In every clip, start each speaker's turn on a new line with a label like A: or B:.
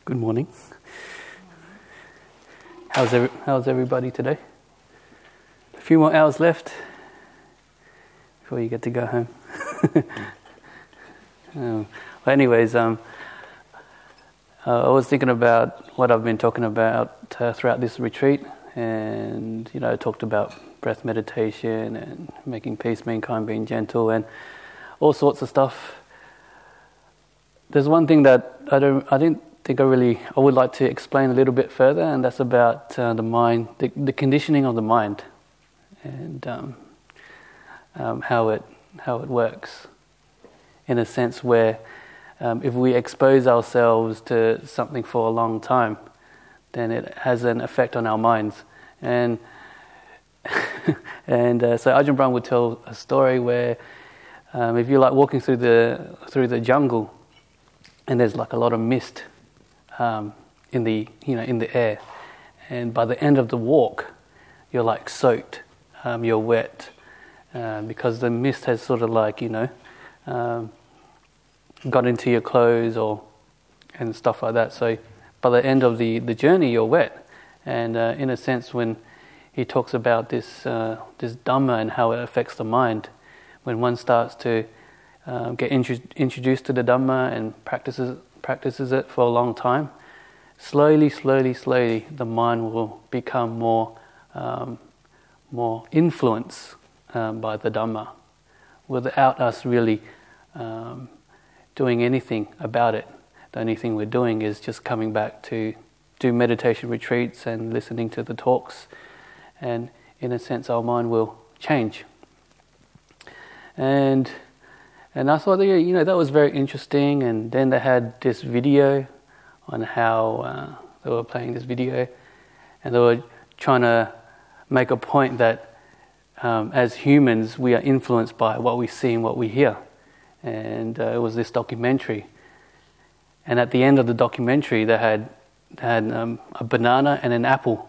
A: Good morning. How's everybody today? A few more hours left before you get to go home. Well, anyways, I was thinking about what I've been talking about throughout this retreat, and I talked about breath meditation and making peace, being kind, being gentle, and all sorts of stuff. There's one thing that I didn't think I would like to explain a little bit further, and that's about the mind, the conditioning of the mind, and how it works. In a sense where if we expose ourselves to something for a long time, then it has an effect on our minds. And so Ajahn Brahm would tell a story where if you're like walking through the jungle, and there's like a lot of mist in the air, and by the end of the walk, you're like soaked, you're wet, because the mist has sort of like got into your clothes and stuff like that. So by the end of the journey, you're wet, and in a sense, when he talks about this Dhamma and how it affects the mind, when one starts to get introduced to the Dhamma and practices it for a long time, slowly, the mind will become more influenced by the Dhamma, without us really doing anything about it. The only thing we're doing is just coming back to do meditation retreats and listening to the talks, and in a sense our mind will change. And I thought that was very interesting. And then they had this video on how they were playing this video, and they were trying to make a point that as humans we are influenced by what we see and what we hear. And it was this documentary, and at the end of the documentary they had a banana and an apple,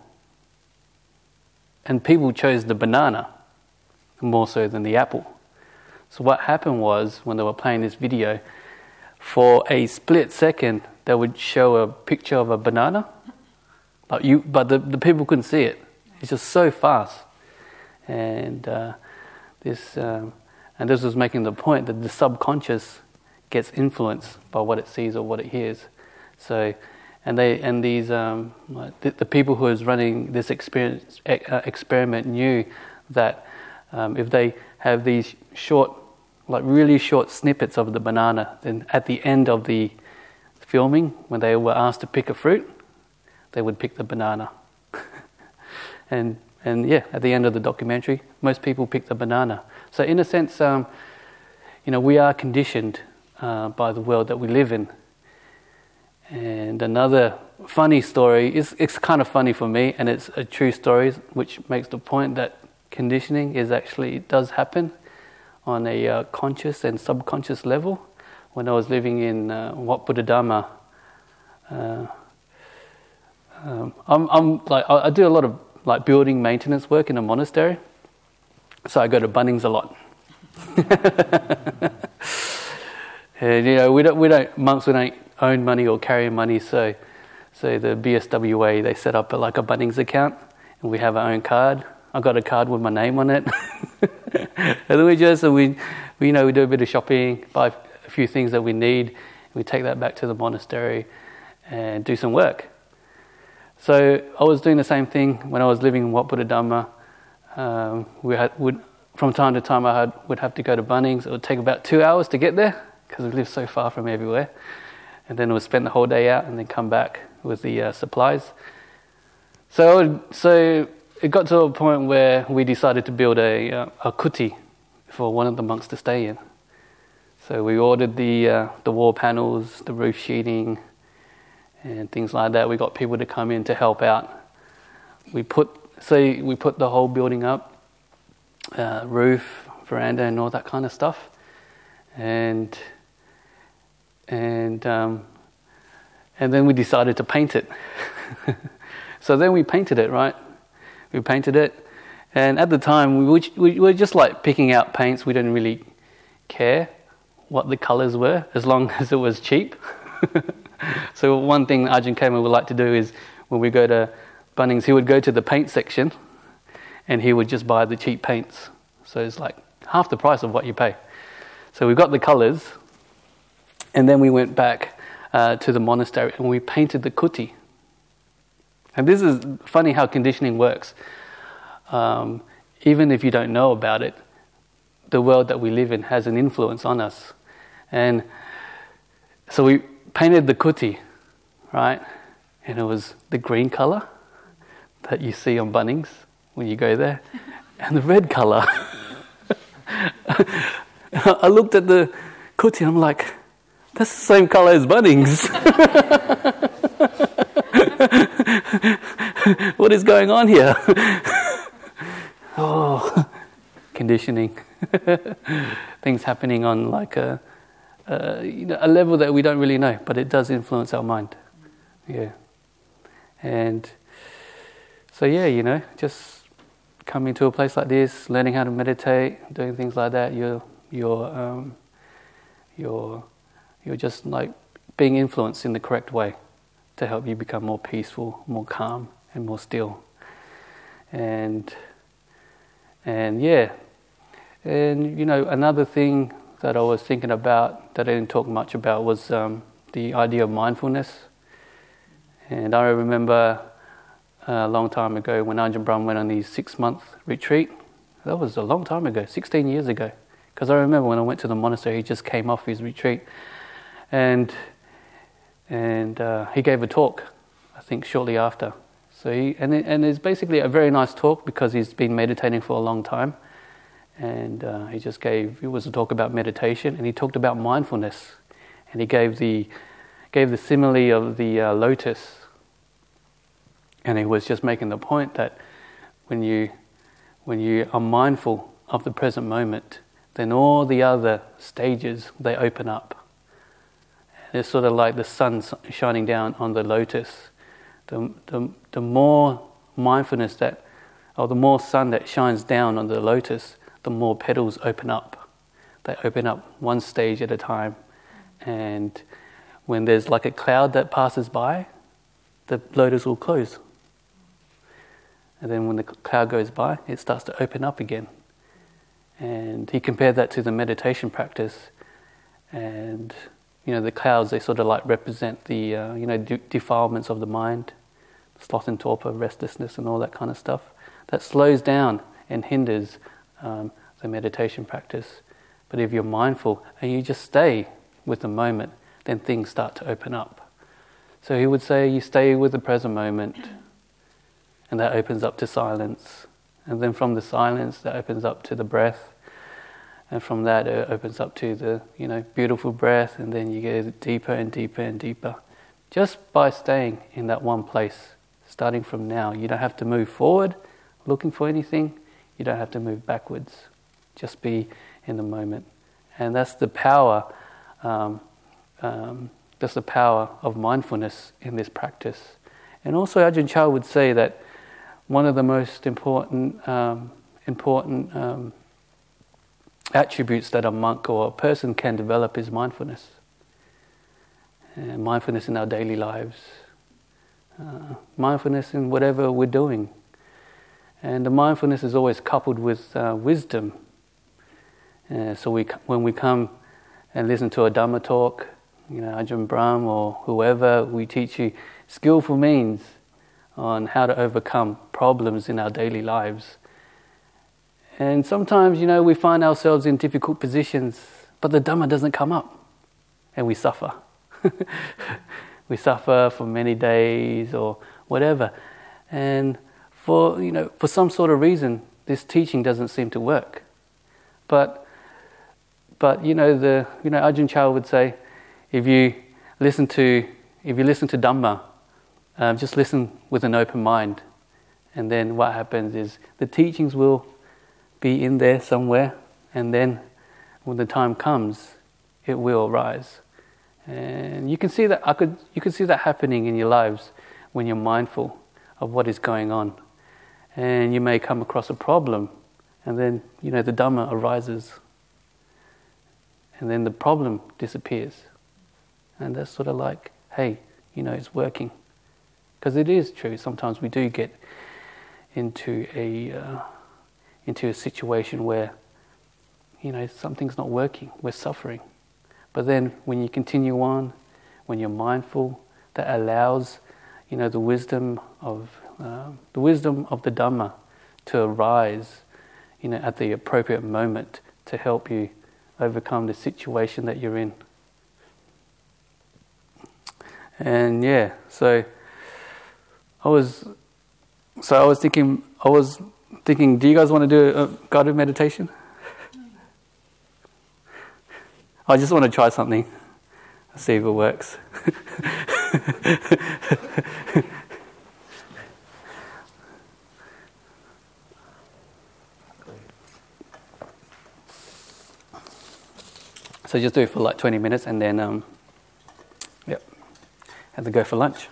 A: and people chose the banana more so than the apple. So what happened was, when they were playing this video, for a split second they would show a picture of a banana, but the people couldn't see it. It's just so fast, and this was making the point that the subconscious gets influenced by what it sees or what it hears. So, the people who was running this experiment knew that if they have these really short snippets of the banana, then at the end of the filming, when they were asked to pick a fruit, they would pick the banana. and at the end of the documentary, most people pick the banana. So in a sense, we are conditioned by the world that we live in. And another funny story, it's kind of funny for me, and it's a true story, which makes the point that conditioning does happen on a conscious and subconscious level. When I was living in Wat Buddha Dhamma, I do a lot of like building maintenance work in a monastery, so I go to Bunnings a lot. And monks don't own money or carry money, so the BSWA, they set up a Bunnings account, and we have our own card. I got a card with my name on it. And then we do a bit of shopping, buy a few things that we need, and we take that back to the monastery and do some work. So I was doing the same thing when I was living in Wat Buddha Dhamma. From time to time I would have to go to Bunnings. It would take about 2 hours to get there, because we live so far from everywhere. And then we'd spend the whole day out and then come back with the supplies. So it got to a point where we decided to build a kuti for one of the monks to stay in. So we ordered the wall panels, the roof sheeting, and things like that. We got people to come in to help out. We put the whole building up, roof, veranda, and all that kind of stuff. And then we decided to paint it. So then we painted it, right? We painted it, and at the time we were just like picking out paints. We didn't really care what the colours were, as long as it was cheap. So one thing Ajahn Kema would like to do is when we go to Bunnings, he would go to the paint section and he would just buy the cheap paints. So it's like half the price of what you pay. So we got the colours, and then we went back to the monastery and we painted the kuti. And this is funny how conditioning works. Even if you don't know about it, the world that we live in has an influence on us. And so we painted the kuti, right? And it was the green colour that you see on Bunnings when you go there, and the red colour. I looked at the kuti and I'm like, that's the same colour as Bunnings. What is going on here? Oh, conditioning. Things happening on like a level that we don't really know, but it does influence our mind. Yeah. And so just coming to a place like this, learning how to meditate, doing things like that, you're just like being influenced in the correct way to help you become more peaceful, more calm, and more still. And another thing that I was thinking about that I didn't talk much about was the idea of mindfulness. And I remember a long time ago when Ajahn Brahm went on his 6-month retreat. That was a long time ago, 16 years ago. Because I remember when I went to the monastery, he just came off his retreat. And he gave a talk, I think, shortly after. So it's basically a very nice talk because he's been meditating for a long time. And it was a talk about meditation, and he talked about mindfulness. And he gave the simile of the lotus. And he was just making the point that when you are mindful of the present moment, then all the other stages, they open up. And it's sort of like the sun shining down on the lotus. The more mindfulness the more sun that shines down on the lotus, the more petals open up. They open up one stage at a time. And when there's like a cloud that passes by, the lotus will close. And then when the cloud goes by, it starts to open up again. And he compared that to the meditation practice. And, the clouds, they sort of like represent the, defilements of the mind, sloth and torpor, restlessness and all that kind of stuff. That slows down and hinders the meditation practice. But if you're mindful and you just stay with the moment, then things start to open up. So he would say you stay with the present moment, and that opens up to silence. And then from the silence, that opens up to the breath. And from that, it opens up to the, beautiful breath. And then you get deeper and deeper and deeper. Just by staying in that one place, starting from now. You don't have to move forward, looking for anything. You don't have to move backwards. Just be in the moment. And that's the power, of mindfulness in this practice. And also Ajahn Chah would say that one of the most important attributes that a monk or a person can develop is mindfulness. And mindfulness in our daily lives. Mindfulness in whatever we're doing. And the mindfulness is always coupled with wisdom. So when we come and listen to a Dhamma talk, Ajahn Brahm or whoever, we teach you skillful means on how to overcome problems in our daily lives. And sometimes, we find ourselves in difficult positions, but the Dhamma doesn't come up, and we suffer. We suffer for many days or whatever. And for some sort of reason, this teaching doesn't seem to work. But Ajahn Chah would say, if you listen to Dhamma, just listen with an open mind, and then what happens is the teachings will be in there somewhere, and then when the time comes, it will arise. And you can see that you can see that happening in your lives when you're mindful of what is going on. And you may come across a problem, and then the Dhamma arises, and then the problem disappears. And that's sort of like hey, it's working. Because it is true, sometimes we do get into a situation where, something's not working, we're suffering. But then when you continue on, when you're mindful, that allows, the wisdom of the Dhamma to arise, at the appropriate moment to help you overcome the situation that you're in. And so I was thinking, do you guys want to do a guided meditation? I just want to try something, see if it works. So just do it for like 20 minutes and then, have to go for lunch.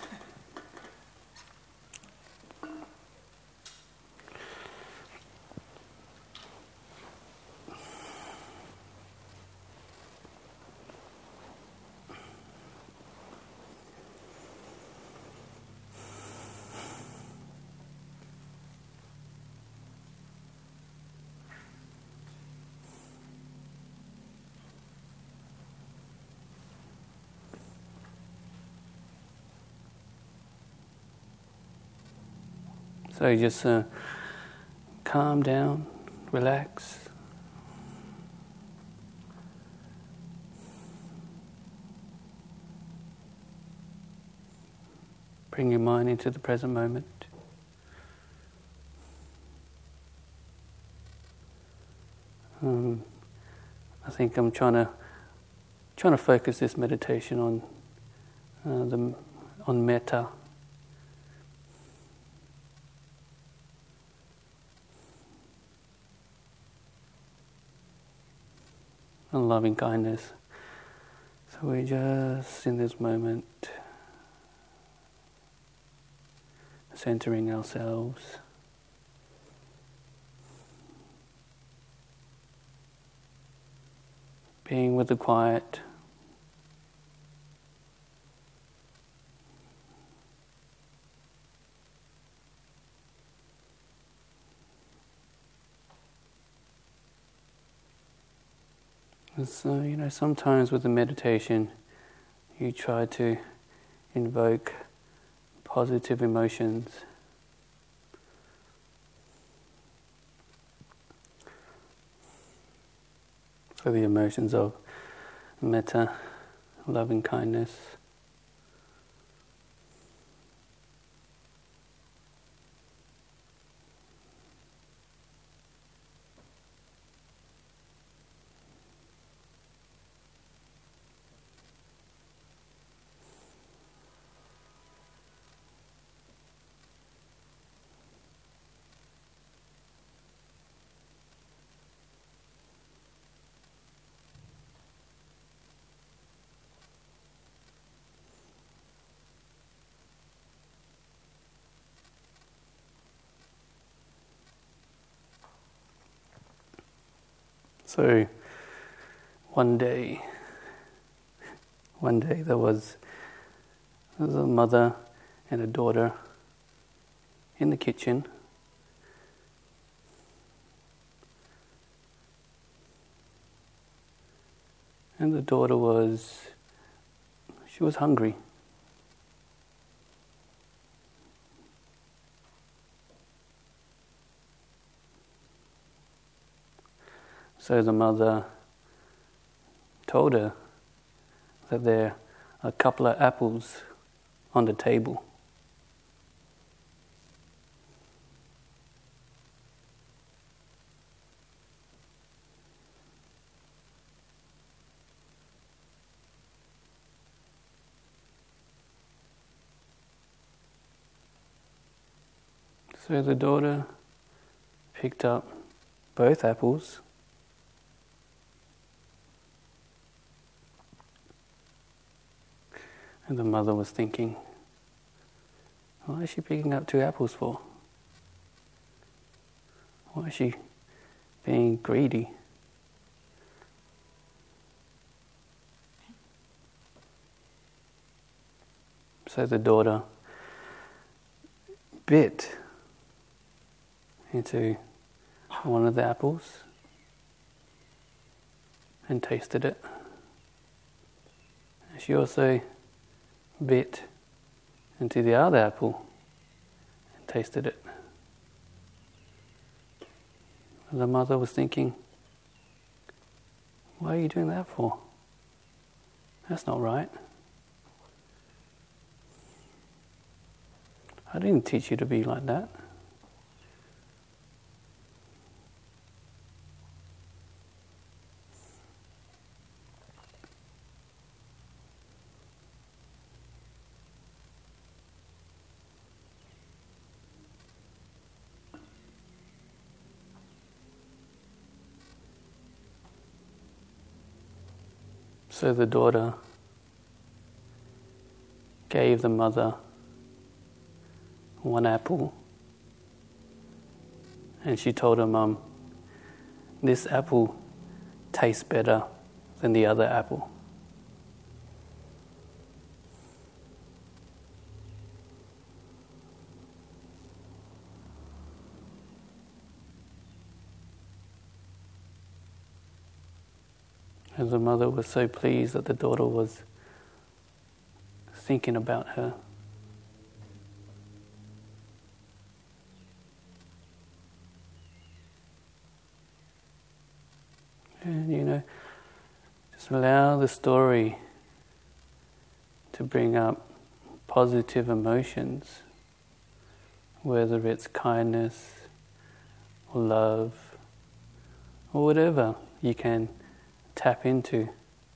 A: So you just calm down, relax. Bring your mind into the present moment. I think I'm trying to focus this meditation on metta. And loving kindness. So we're just in this moment centering ourselves. Being with the quiet. And so, sometimes with the meditation, you try to invoke positive emotions. So the emotions of metta, loving kindness. So one day there was a mother and a daughter in the kitchen. And the daughter was hungry. So the mother told her that there are a couple of apples on the table. So the daughter picked up both apples. And the mother was thinking, why is she picking up two apples for? Why is she being greedy? So the daughter bit into one of the apples and tasted it. She also bit into the other apple and tasted it. And the mother was thinking, "Why are you doing that for? That's not right. I didn't teach you to be like that." So the daughter gave the mother one apple, and she told her mum, "This apple tastes better than the other apple." And the mother was so pleased that the daughter was thinking about her. And just allow the story to bring up positive emotions, whether it's kindness or love or whatever you can tap into,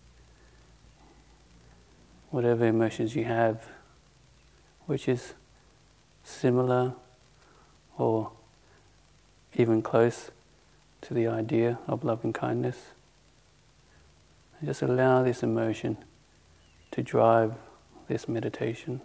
A: whatever emotions you have, which is similar or even close to the idea of loving kindness. And just allow this emotion to drive this meditation.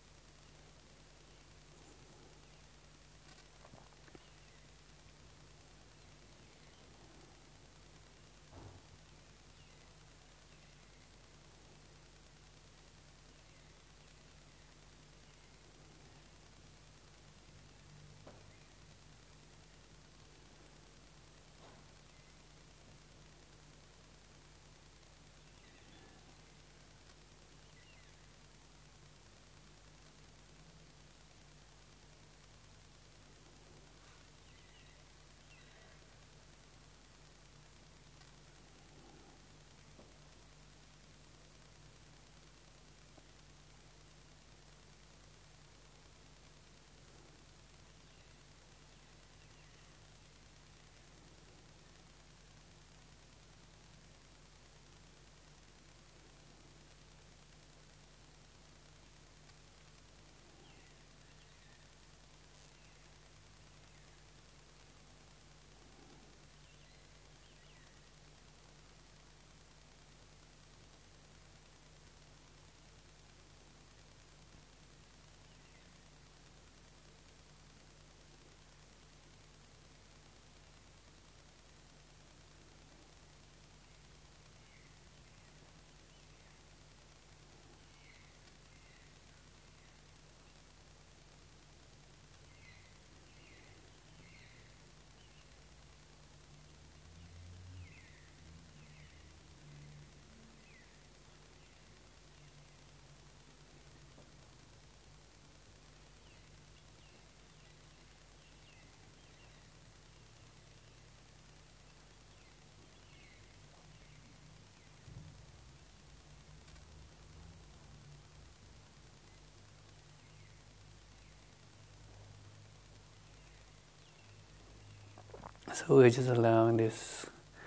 A: So we're just allowing this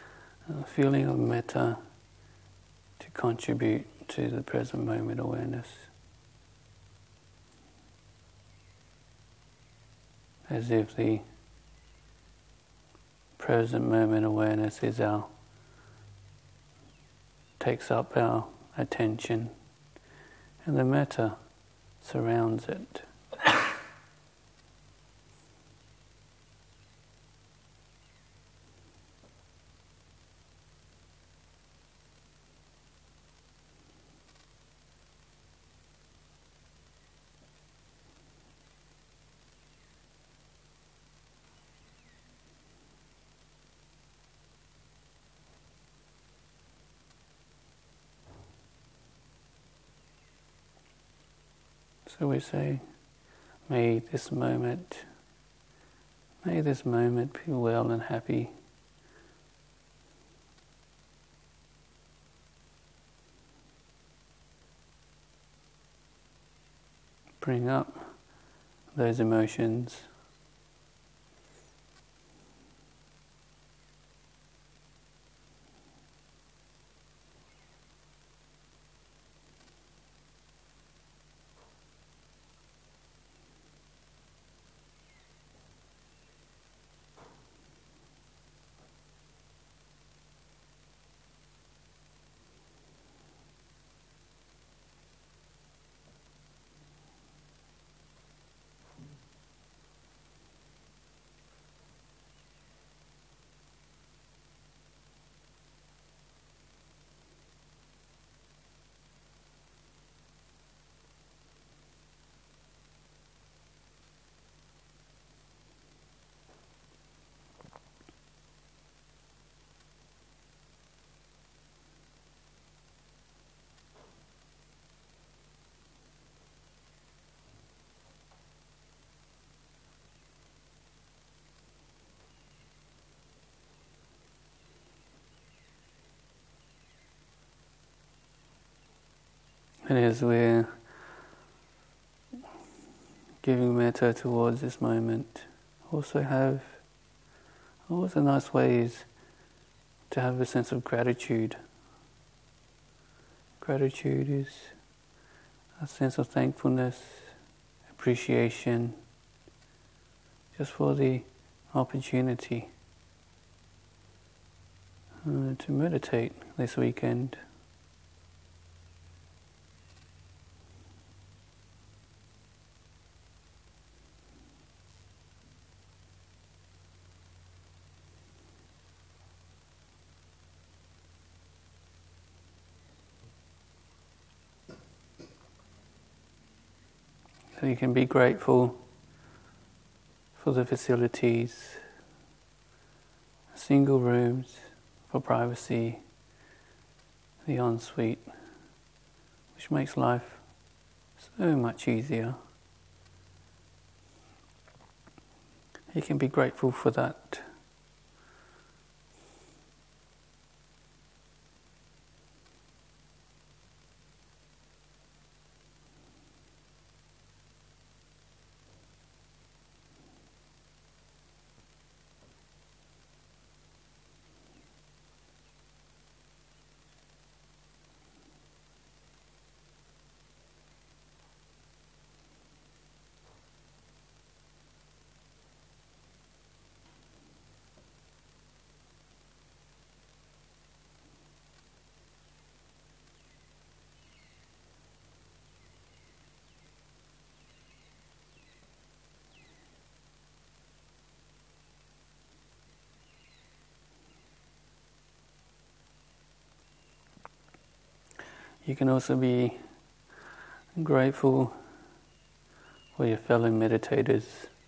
A: feeling of metta to contribute to the present moment awareness. As if the present moment awareness takes up our attention, and the metta surrounds it. So we say, may this moment be well and happy. Bring up those emotions. And as we're giving metta towards this moment, also nice ways to have a sense of gratitude. Gratitude is a sense of thankfulness, appreciation, just for the opportunity to meditate this weekend. So you can be grateful for the facilities, single rooms for privacy, the ensuite, which makes life so much easier. You can be grateful for that. You can also be grateful for your fellow meditators,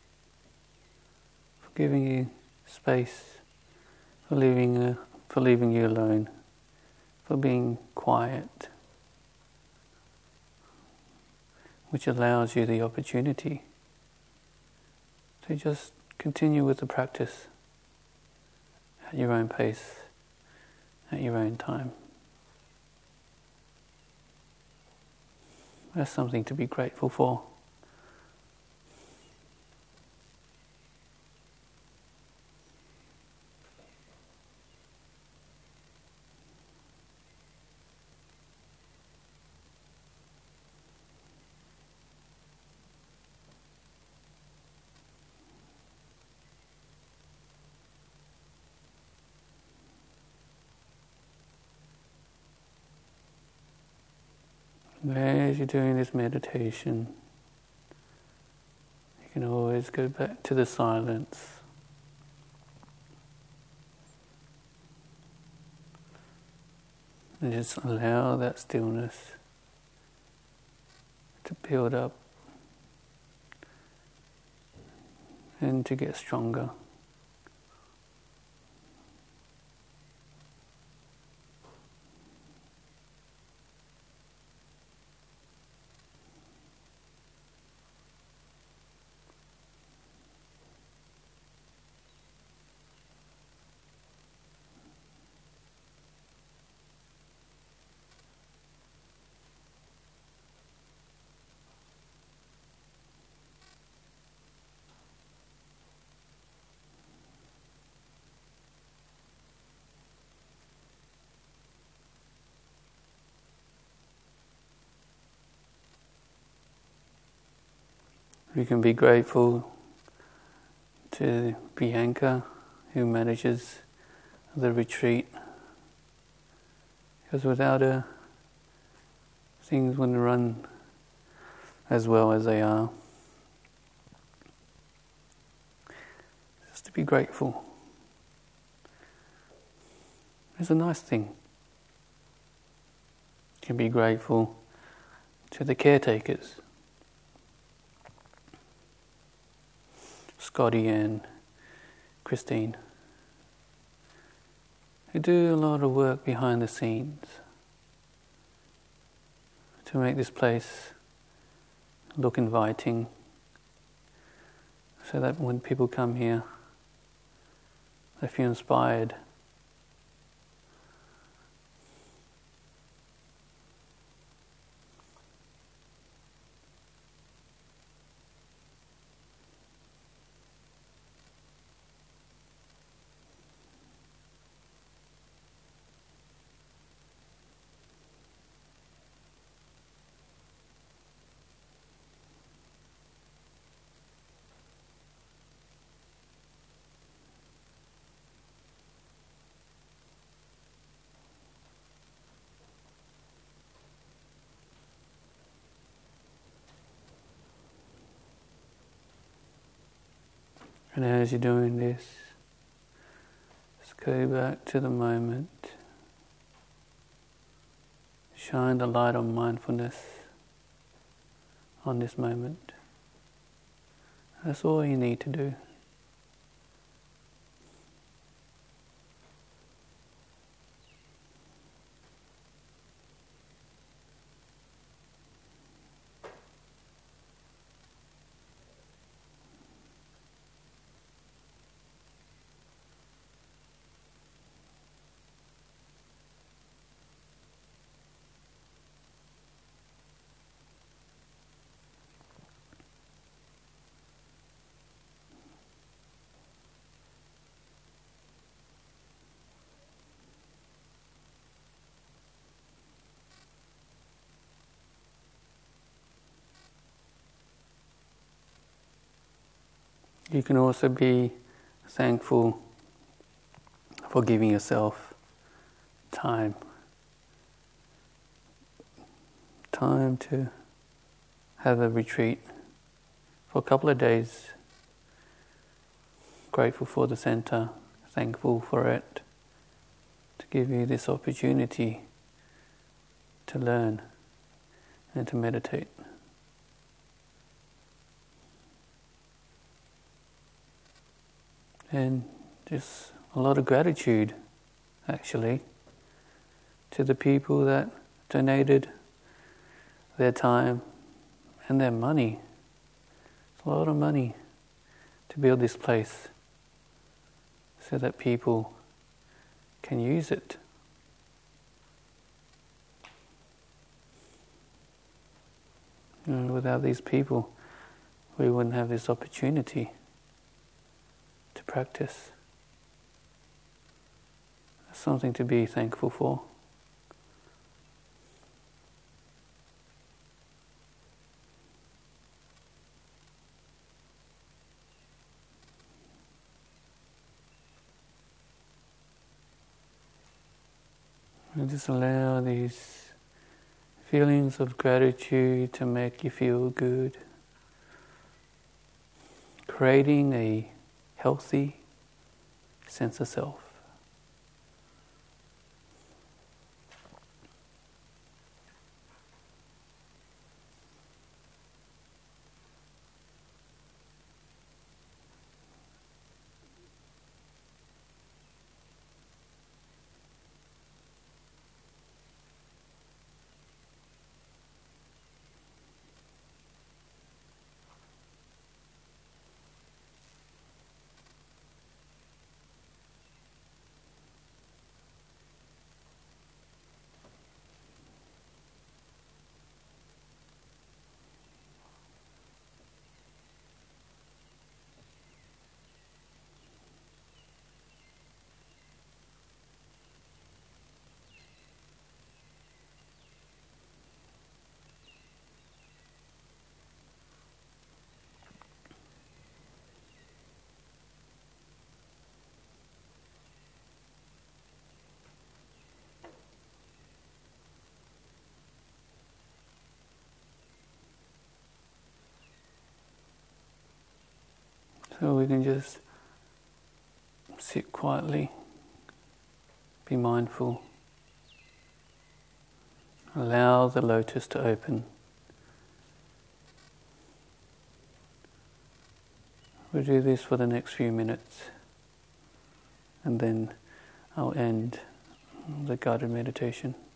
A: for giving you space, for leaving you alone, for being quiet, which allows you the opportunity to just continue with the practice at your own pace, at your own time. That's something to be grateful for. As you're doing this meditation, you can always go back to the silence. And just allow that stillness to build up and to get stronger. We can be grateful to Bianca, who manages the retreat, because without her, things wouldn't run as well as they are. Just to be grateful. It's a nice thing. You can be grateful to the caretakers, Scotty and Christine, who do a lot of work behind the scenes to make this place look inviting, so that when people come here, they feel inspired. And as you're doing this, just go back to the moment. Shine the light of mindfulness on this moment. That's all you need to do. You can also be thankful for giving yourself time. Time to have a retreat for a couple of days. Grateful for the center, thankful for it, to give you this opportunity to learn and to meditate. And just a lot of gratitude, actually, to the people that donated their time and their money. It's a lot of money to build this place so that people can use it. And without these people, we wouldn't have this opportunity to practice. That's something to be thankful for. And just allow these feelings of gratitude to make you feel good, creating a healthy sense of self. So we can just sit quietly, be mindful, allow the lotus to open. We'll do this for the next few minutes, and then I'll end the guided meditation.